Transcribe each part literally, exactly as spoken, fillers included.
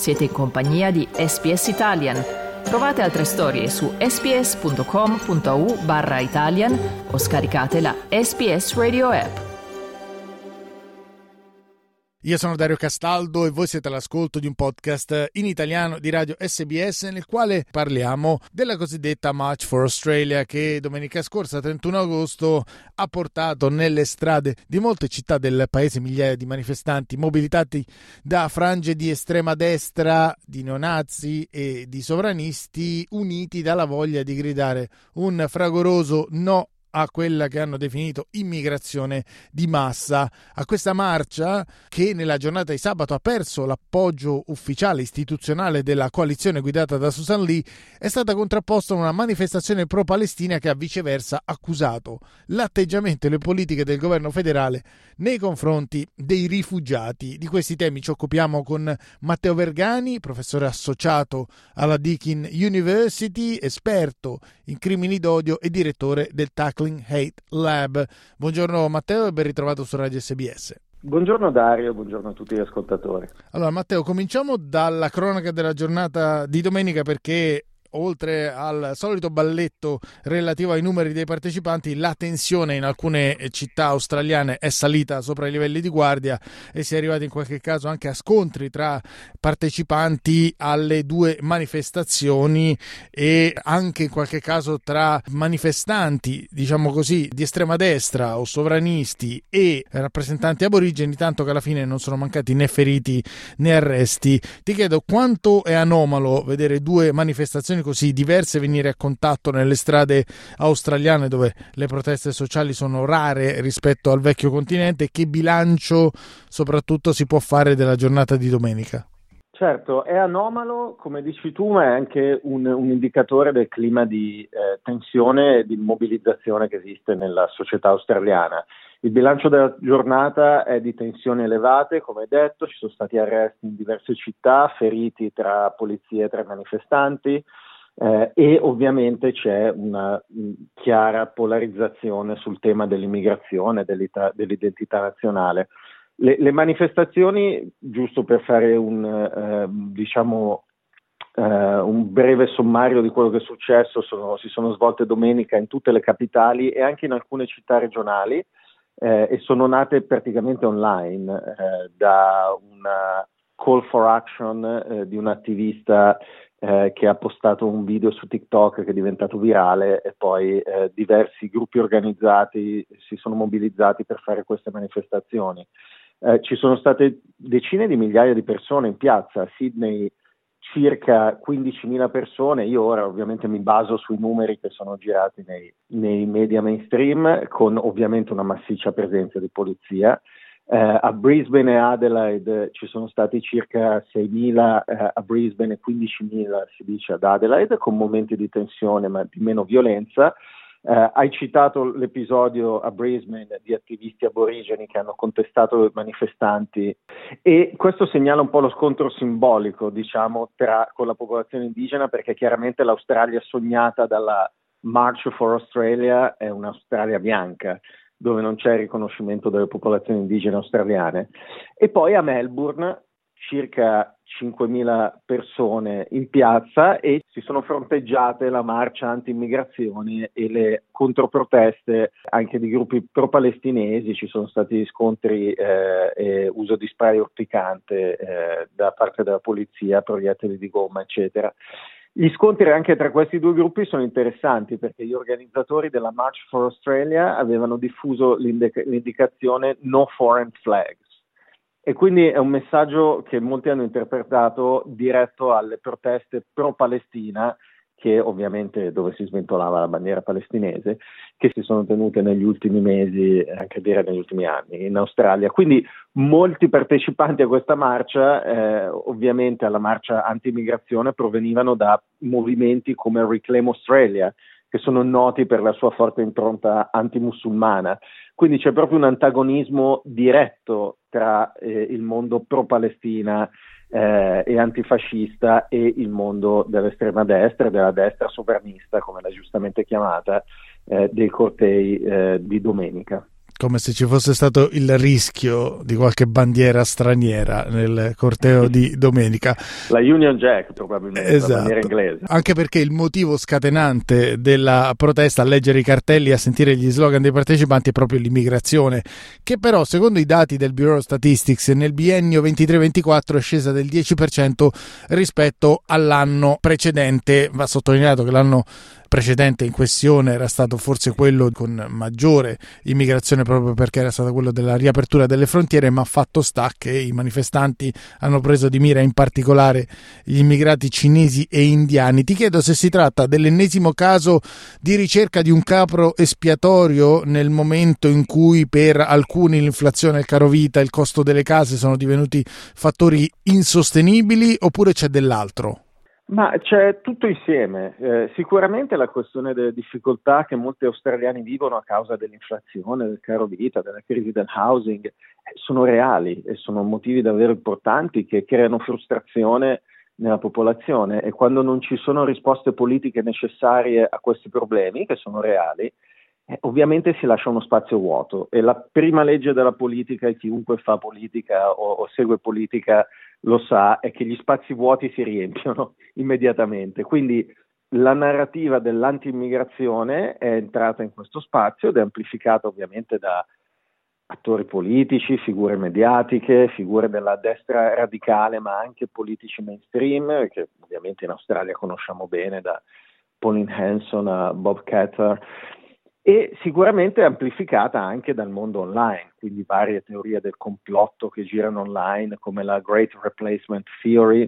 Siete in compagnia di S B S Italian. Trovate altre storie su sbs.com.au barra Italian o scaricate la S B S Radio app. Io sono Dario Castaldo e voi siete all'ascolto di un podcast in italiano di Radio S B S nel quale parliamo della cosiddetta March for Australia che domenica scorsa, trentuno agosto, ha portato nelle strade di molte città del paese migliaia di manifestanti mobilitati da frange di estrema destra, di neonazi e di sovranisti uniti dalla voglia di gridare un fragoroso no a quella che hanno definito immigrazione di massa. A questa marcia, che nella giornata di sabato ha perso l'appoggio ufficiale istituzionale della coalizione guidata da Susan Lee, è stata contrapposta una manifestazione pro-palestina che ha viceversa accusato l'atteggiamento e le politiche del governo federale nei confronti dei rifugiati. Di questi temi ci occupiamo con Matteo Vergani, professore associato alla Deakin University, esperto in crimini d'odio e direttore del Tackling Hate Lab. Buongiorno Matteo e ben ritrovato su Radio S B S. Buongiorno Dario, buongiorno a tutti gli ascoltatori. Allora Matteo, cominciamo dalla cronaca della giornata di domenica, perché oltre al solito balletto relativo ai numeri dei partecipanti, la tensione in alcune città australiane è salita sopra i livelli di guardia e si è arrivati in qualche caso anche a scontri tra partecipanti alle due manifestazioni e anche in qualche caso tra manifestanti, diciamo così, di estrema destra o sovranisti e rappresentanti aborigeni, tanto che alla fine non sono mancati né feriti né arresti. Ti chiedo quanto è anomalo vedere due manifestazioni così diverse venire a contatto nelle strade australiane, dove le proteste sociali sono rare rispetto al vecchio continente, e che bilancio soprattutto si può fare della giornata di domenica? Certo, è anomalo, come dici tu, ma è anche un, un indicatore del clima di eh, tensione e di mobilizzazione che esiste nella società australiana. Il bilancio della giornata è di tensioni elevate, come detto, ci sono stati arresti in diverse città, feriti tra polizia e tra manifestanti, eh, e ovviamente c'è una mh, chiara polarizzazione sul tema dell'immigrazione, dell'identità nazionale. Le, le manifestazioni, giusto per fare un, eh, diciamo, eh, un breve sommario di quello che è successo, sono, si sono svolte domenica in tutte le capitali e anche in alcune città regionali, eh, e sono nate praticamente online, eh, da una call for action eh, di un attivista eh, che ha postato un video su TikTok che è diventato virale, e poi eh, diversi gruppi organizzati si sono mobilizzati per fare queste manifestazioni. Eh, ci sono state decine di migliaia di persone in piazza. A Sydney circa quindicimila persone. Io ora ovviamente mi baso sui numeri che sono girati nei, nei media mainstream, con ovviamente una massiccia presenza di polizia. Eh, a Brisbane e Adelaide ci sono stati circa seimila eh, a Brisbane e quindicimila si dice ad Adelaide, con momenti di tensione ma di meno violenza. Eh, hai citato l'episodio a Brisbane di attivisti aborigeni che hanno contestato i manifestanti, e questo segnala un po' lo scontro simbolico, diciamo, tra, con la popolazione indigena, perché chiaramente l'Australia sognata dalla March for Australia è un'Australia bianca, dove non c'è il riconoscimento delle popolazioni indigene australiane. E poi a Melbourne circa cinquemila persone in piazza, e si sono fronteggiate la marcia anti-immigrazione e le controproteste anche di gruppi pro-palestinesi. Ci sono stati scontri eh, e uso di spray urticante eh, da parte della polizia, proiettili di gomma, eccetera. Gli scontri anche tra questi due gruppi sono interessanti, perché gli organizzatori della March for Australia avevano diffuso l'indic- l'indicazione No Foreign Flags, e quindi è un messaggio che molti hanno interpretato diretto alle proteste pro-Palestina, che ovviamente dove si sventolava la bandiera palestinese, che si sono tenute negli ultimi mesi, anche dire negli ultimi anni, in Australia. Quindi molti partecipanti a questa marcia, eh, ovviamente alla marcia anti-immigrazione, provenivano da movimenti come Reclaim Australia, che sono noti per la sua forte impronta antimusulmana. Quindi c'è proprio un antagonismo diretto tra eh, il mondo pro-Palestina eh, e antifascista e il mondo dell'estrema destra, della destra sovranista, come l'ha giustamente chiamata, eh, dei cortei eh, di domenica. come se ci fosse stato il rischio di qualche bandiera straniera nel corteo di domenica. La Union Jack, probabilmente, esatto. La bandiera inglese. Anche perché il motivo scatenante della protesta, a leggere i cartelli e a sentire gli slogan dei partecipanti, è proprio l'immigrazione, che però, secondo i dati del Bureau of Statistics, nel biennio ventitré ventiquattro è scesa del dieci per cento rispetto all'anno precedente. Va sottolineato che l'anno precedente in questione era stato forse quello con maggiore immigrazione, proprio perché era stato quello della riapertura delle frontiere, ma fatto sta che i manifestanti hanno preso di mira in particolare gli immigrati cinesi e indiani. Ti chiedo se si tratta dell'ennesimo caso di ricerca di un capro espiatorio nel momento in cui per alcuni l'inflazione, il carovita, il costo delle case sono divenuti fattori insostenibili, oppure c'è dell'altro? Ma c'è tutto insieme. Eh, sicuramente la questione delle difficoltà che molti australiani vivono a causa dell'inflazione, del caro vita, della crisi del housing, eh, sono reali e sono motivi davvero importanti che creano frustrazione nella popolazione, e quando non ci sono risposte politiche necessarie a questi problemi, che sono reali, eh, ovviamente si lascia uno spazio vuoto, e la prima legge della politica, e chiunque fa politica o, o segue politica lo sa, è che gli spazi vuoti si riempiono immediatamente. Quindi la narrativa dell'anti-immigrazione è entrata in questo spazio ed è amplificata ovviamente da attori politici, figure mediatiche, figure della destra radicale, ma anche politici mainstream, che ovviamente in Australia conosciamo bene, da Pauline Hanson a Bob Katter, e sicuramente amplificata anche dal mondo online, quindi varie teorie del complotto che girano online, come la Great Replacement Theory,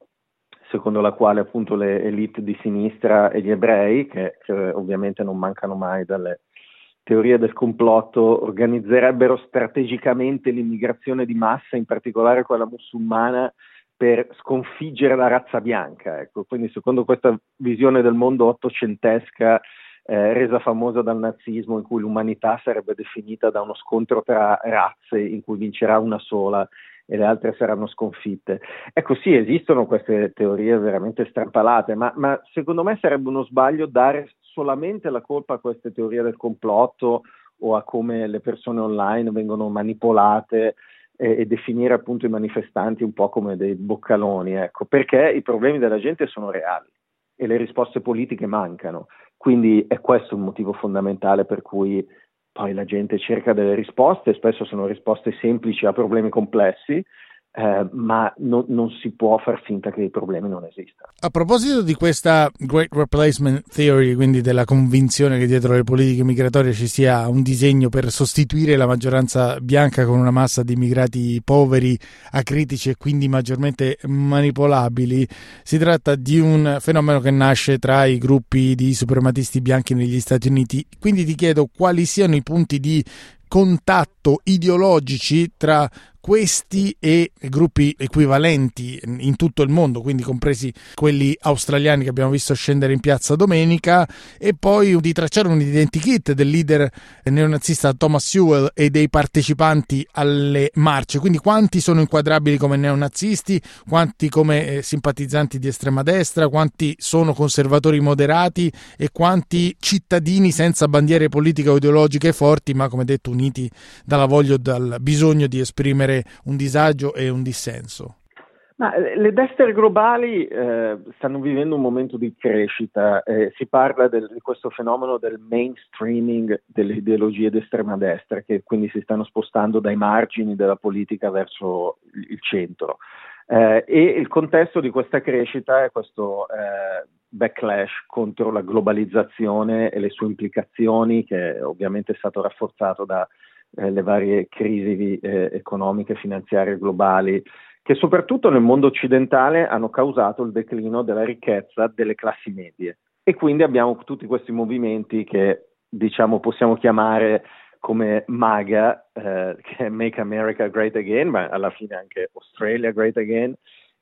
secondo la quale appunto le elite di sinistra e gli ebrei, che, che ovviamente non mancano mai dalle teorie del complotto, organizzerebbero strategicamente l'immigrazione di massa, in particolare quella musulmana, per sconfiggere la razza bianca. Ecco, quindi secondo questa visione del mondo ottocentesca, Eh, resa famosa dal nazismo, in cui l'umanità sarebbe definita da uno scontro tra razze in cui vincerà una sola e le altre saranno sconfitte. Ecco, sì, esistono queste teorie veramente strampalate, ma, ma secondo me sarebbe uno sbaglio dare solamente la colpa a queste teorie del complotto o a come le persone online vengono manipolate e, e definire appunto i manifestanti un po' come dei boccaloni, ecco, perché i problemi della gente sono reali e le risposte politiche mancano. Quindi è questo il motivo fondamentale per cui poi la gente cerca delle risposte, spesso sono risposte semplici a problemi complessi, eh, ma no, non si può far finta che i problemi non esistano. A proposito di questa Great Replacement Theory, quindi della convinzione che dietro le politiche migratorie ci sia un disegno per sostituire la maggioranza bianca con una massa di immigrati poveri, acritici e quindi maggiormente manipolabili, si tratta di un fenomeno che nasce tra i gruppi di suprematisti bianchi negli Stati Uniti. Quindi ti chiedo quali siano i punti di contatto ideologici tra questi e gruppi equivalenti in tutto il mondo, quindi compresi quelli australiani che abbiamo visto scendere in piazza domenica, e poi di tracciare un identikit del leader neonazista Thomas Sewell e dei partecipanti alle marce. Quindi quanti sono inquadrabili come neonazisti, quanti come eh, simpatizzanti di estrema destra, quanti sono conservatori moderati e quanti cittadini senza bandiere politiche o ideologiche forti, ma come detto uniti dalla voglia, dal bisogno di esprimere un disagio e un dissenso. Ma le destre globali eh, stanno vivendo un momento di crescita, eh, si parla del, di questo fenomeno del mainstreaming delle ideologie d'estrema destra, che quindi si stanno spostando dai margini della politica verso il centro. Eh, e il contesto di questa crescita è questo eh, backlash contro la globalizzazione e le sue implicazioni, che ovviamente è stato rafforzato da Eh, le varie crisi eh, economiche e finanziarie globali, che soprattutto nel mondo occidentale hanno causato il declino della ricchezza delle classi medie, e quindi abbiamo tutti questi movimenti che diciamo possiamo chiamare come MAGA, eh, che è Make America Great Again, ma alla fine anche Australia Great Again,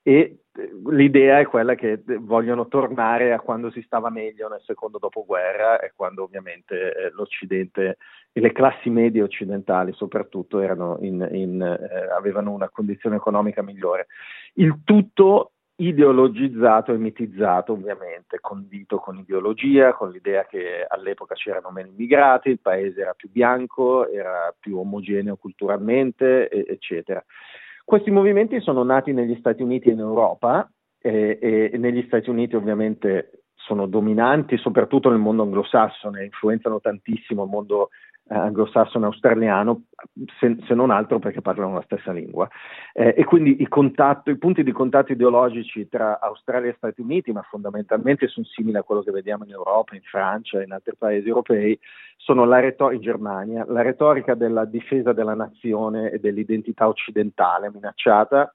e l'idea è quella che vogliono tornare a quando si stava meglio nel secondo dopoguerra, e quando ovviamente eh, l'Occidente e le classi medie occidentali soprattutto erano in, in, eh, avevano una condizione economica migliore. Il tutto ideologizzato e mitizzato, ovviamente, condito con ideologia, con l'idea che all'epoca c'erano meno immigrati, il paese era più bianco, era più omogeneo culturalmente, e, eccetera. Questi movimenti sono nati negli Stati Uniti e in Europa, e, e negli Stati Uniti ovviamente sono dominanti, soprattutto nel mondo anglosassone, influenzano tantissimo il mondo eh, anglosassone australiano, se, se non altro perché parlano la stessa lingua. Eh, e quindi i, contatto, i punti di contatto ideologici tra Australia e Stati Uniti, ma fondamentalmente sono simili a quello che vediamo in Europa, in Francia e in altri paesi europei, sono la retorica in Germania, la retorica della difesa della nazione e dell'identità occidentale minacciata,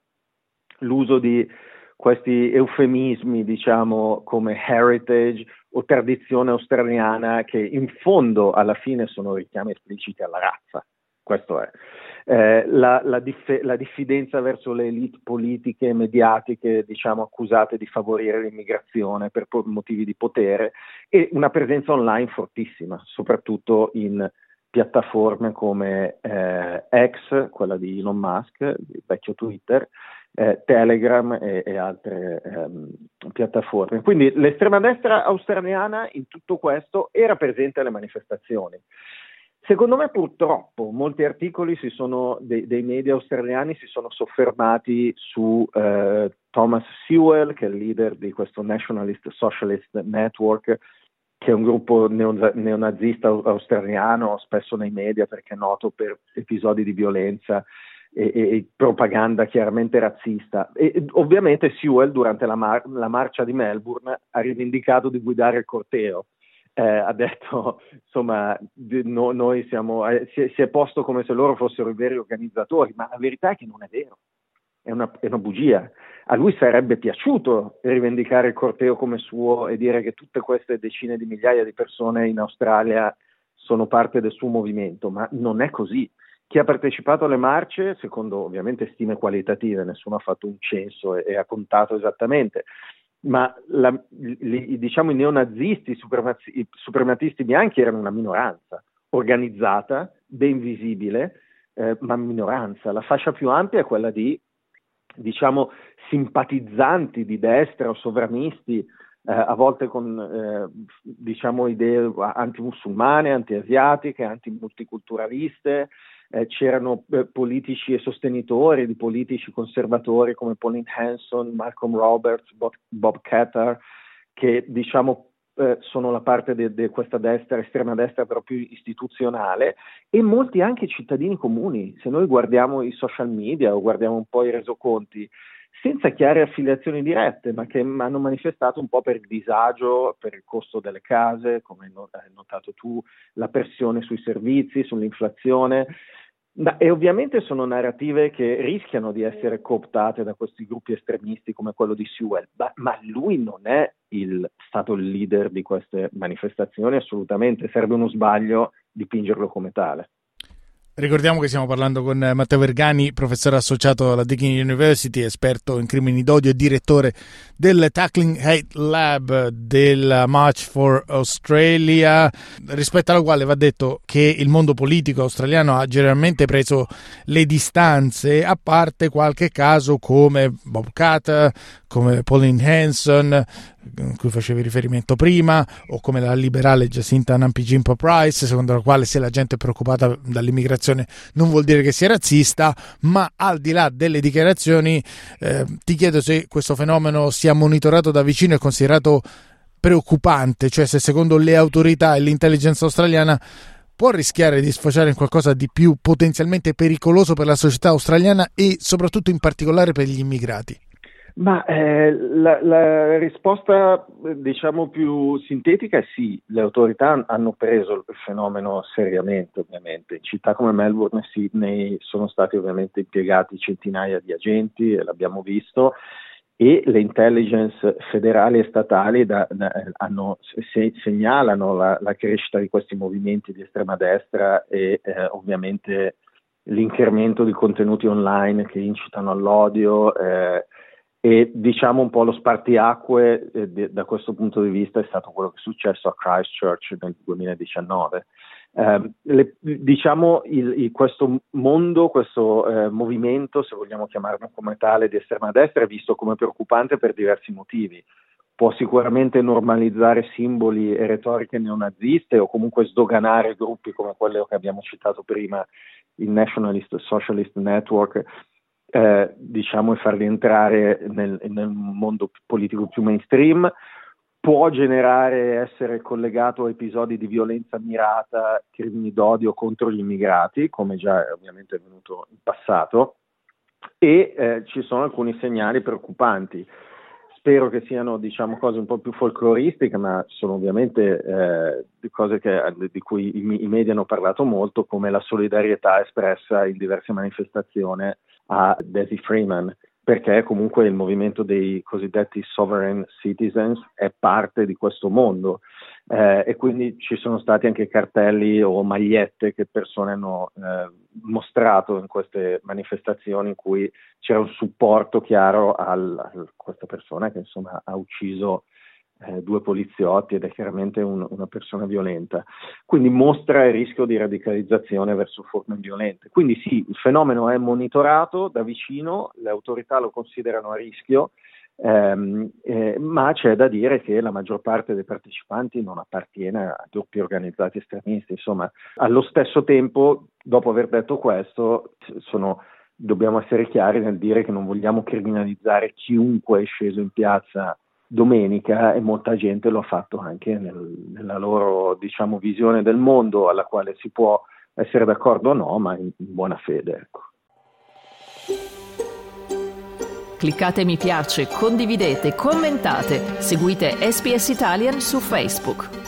l'uso di questi eufemismi, diciamo, come heritage o tradizione australiana, che in fondo alla fine sono richiami espliciti alla razza. Questo è. Eh, la, la, dif- la diffidenza verso le elite politiche e mediatiche, diciamo, accusate di favorire l'immigrazione per po- motivi di potere, e una presenza online fortissima, soprattutto in piattaforme come eh, X, quella di Elon Musk, il vecchio Twitter, eh, Telegram e, e altre ehm, piattaforme. Quindi l'estrema destra australiana in tutto questo era presente alle manifestazioni. Secondo me, purtroppo, molti articoli si sono, dei, dei media australiani si sono soffermati su eh, Thomas Sewell, che è il leader di questo Nationalist Socialist Network, che è un gruppo neo- neonazista australiano, spesso nei media perché è noto per episodi di violenza e, e propaganda chiaramente razzista. E, e ovviamente Sewell, durante la, mar- la marcia di Melbourne, ha rivendicato di guidare il corteo. Eh, ha detto, insomma, no, noi siamo, eh, si, è, si è posto come se loro fossero i veri organizzatori, ma la verità è che non è vero, è una, è una bugia. A lui sarebbe piaciuto rivendicare il corteo come suo e dire che tutte queste decine di migliaia di persone in Australia sono parte del suo movimento, ma non è così. Chi ha partecipato alle marce, secondo ovviamente stime qualitative, nessuno ha fatto un censo e, e ha contato esattamente, ma la, li, diciamo i neonazisti, i, supremati, i suprematisti bianchi erano una minoranza organizzata, ben visibile, eh, ma minoranza. La fascia più ampia è quella di, diciamo, simpatizzanti di destra o sovranisti, eh, a volte con eh, diciamo idee antimusulmane, antiasiatiche, antimulticulturaliste. Eh, c'erano eh, politici e sostenitori di politici conservatori come Pauline Hanson, Malcolm Roberts, Bob, Bob Catter, che diciamo eh, sono la parte di questa destra, estrema destra però più istituzionale, e molti anche cittadini comuni. Se noi guardiamo i social media o guardiamo un po' i resoconti, senza chiare affiliazioni dirette, ma che hanno manifestato un po' per il disagio, per il costo delle case, come hai notato tu, la pressione sui servizi, sull'inflazione. Ma, e ovviamente sono narrative che rischiano di essere cooptate da questi gruppi estremisti come quello di Sewell, ma, ma lui non è il, stato il leader di queste manifestazioni, assolutamente, sarebbe uno sbaglio dipingerlo come tale. Ricordiamo che stiamo parlando con Matteo Vergani, professore associato alla Deakin University, esperto in crimini d'odio e direttore del Tackling Hate Lab della March for Australia, rispetto alla quale va detto che il mondo politico australiano ha generalmente preso le distanze, a parte qualche caso come Bob Catter, come Pauline Hanson, a cui facevi riferimento prima, o come la liberale Jacinta Nampijinpa Price, secondo la quale se la gente è preoccupata dall'immigrazione non vuol dire che sia razzista. Ma al di là delle dichiarazioni, eh, ti chiedo se questo fenomeno sia monitorato da vicino e considerato preoccupante, cioè se secondo le autorità e l'intelligence australiana può rischiare di sfociare in qualcosa di più potenzialmente pericoloso per la società australiana e soprattutto in particolare per gli immigrati. Ma eh, la, la risposta, diciamo, più sintetica è sì, le autorità hanno preso il fenomeno seriamente, ovviamente. In città come Melbourne e Sydney sono stati ovviamente impiegati centinaia di agenti, e l'abbiamo visto, e le intelligence federali e statali da, da, hanno, se, segnalano la, la crescita di questi movimenti di estrema destra e eh, ovviamente l'incremento di contenuti online che incitano all'odio, eh, e diciamo un po' lo spartiacque eh, de, da questo punto di vista è stato quello che è successo a Christchurch nel duemiladiciannove. Eh, le, diciamo il, il, questo mondo, questo eh, movimento, se vogliamo chiamarlo come tale, di estrema destra è visto come preoccupante per diversi motivi. Può sicuramente normalizzare simboli e retoriche neonaziste o comunque sdoganare gruppi come quello che abbiamo citato prima, il Nationalist Socialist Network, eh, diciamo, e farli entrare nel, nel mondo politico più mainstream. Può generare, essere collegato a episodi di violenza mirata, crimini d'odio contro gli immigrati, come già ovviamente è avvenuto in passato, e eh, ci sono alcuni segnali preoccupanti. Spero che siano, diciamo, cose un po' più folcloristiche, ma sono ovviamente eh, cose che, di cui i, i media hanno parlato molto, come la solidarietà espressa in diverse manifestazioni a Desi Freeman, perché comunque il movimento dei cosiddetti sovereign citizens è parte di questo mondo, eh, e quindi ci sono stati anche cartelli o magliette che persone hanno eh, mostrato in queste manifestazioni in cui c'era un supporto chiaro al, a questa persona che insomma ha ucciso eh, due poliziotti ed è chiaramente un, una persona violenta, quindi mostra il rischio di radicalizzazione verso forme violente. Quindi sì, il fenomeno è monitorato da vicino, le autorità lo considerano a rischio, ehm, eh, ma c'è da dire che la maggior parte dei partecipanti non appartiene a gruppi organizzati estremisti. Insomma, allo stesso tempo, dopo aver detto questo, sono, dobbiamo essere chiari nel dire che non vogliamo criminalizzare chiunque è sceso in piazza domenica, e molta gente lo ha fatto anche nel, nella loro, diciamo, visione del mondo, alla quale si può essere d'accordo o no, ma in, in buona fede, ecco. Cliccate mi piace, condividete, commentate, seguite S B S Italian su Facebook.